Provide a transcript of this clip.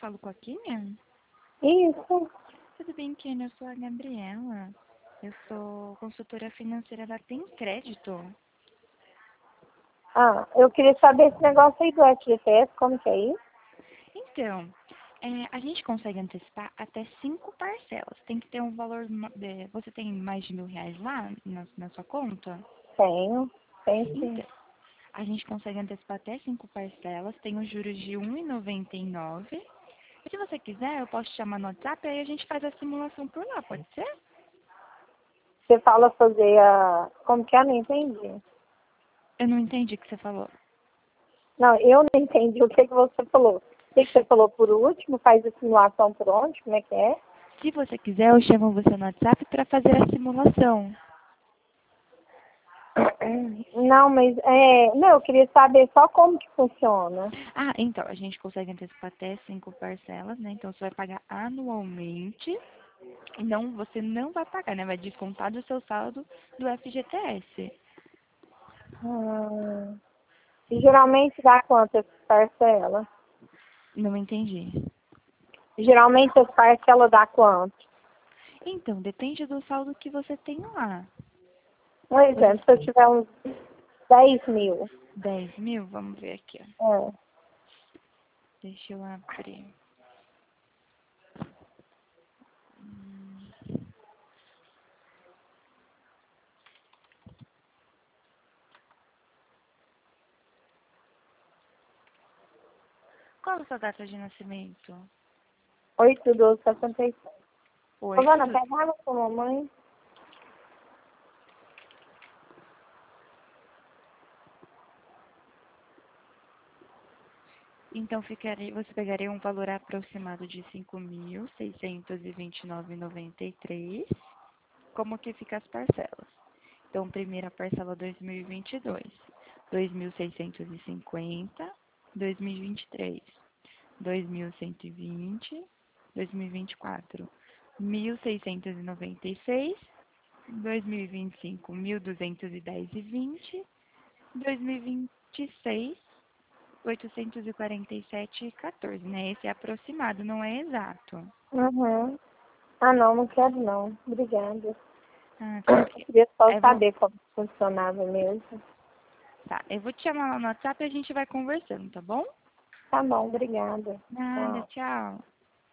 falo com a Kênia? Isso. Tudo bem, Kênia? Eu sou a Gabriela. Eu sou consultora financeira da Tem Crédito. Ah, eu queria saber esse negócio aí do FGTS, como que é isso? Então, a gente consegue antecipar até 5 parcelas. Tem que ter um valor... Você tem mais de R$ 1.000 lá na sua conta? Tenho sim. Então, a gente consegue antecipar até 5 parcelas. Tem os juros de R$ 1,99. E se você quiser, eu posso te chamar no WhatsApp e aí a gente faz a simulação por lá, pode ser? Você fala fazer a... Como que é? Não entendi. Eu não entendi o que você falou. Não, eu não entendi o que você falou. O que você falou por último? Faz a simulação por onde? Como é que é? Se você quiser, eu chamo você no WhatsApp para fazer a simulação. Não, mas não, eu queria saber só como que funciona. Ah, então, a gente consegue antecipar até 5 parcelas, né? Então, você vai pagar anualmente. Não, você não vai pagar, né? Vai descontar do seu saldo do FGTS. Hum, e geralmente dá quantas parcelas? Não entendi. Geralmente as parcelas dá quanto? Então, depende do saldo que você tem lá. Um exemplo, se eu tiver uns 10 mil. 10.000? Vamos ver aqui, ó. É. Deixa eu abrir. Qual é a sua data de nascimento? 8/12/67. Oito Giovana, do... pega água com a mamãe. Então, você pegaria um valor aproximado de 5.629,93. Como que fica as parcelas? Então, primeira parcela 2022, 2.650, 2023, 2.120, 2024, 1.696, 2025, 1.210,20, 2026, 847,14, né? Esse é aproximado, não é exato. Uhum. Ah, não quero não. Obrigada. Ah, tá Eu ok. queria só Eu vou, saber como funcionava mesmo. tá, eu vou te chamar lá no WhatsApp e a gente vai conversando, tá bom? Tá bom, obrigada. Nada, Tchau. tchau.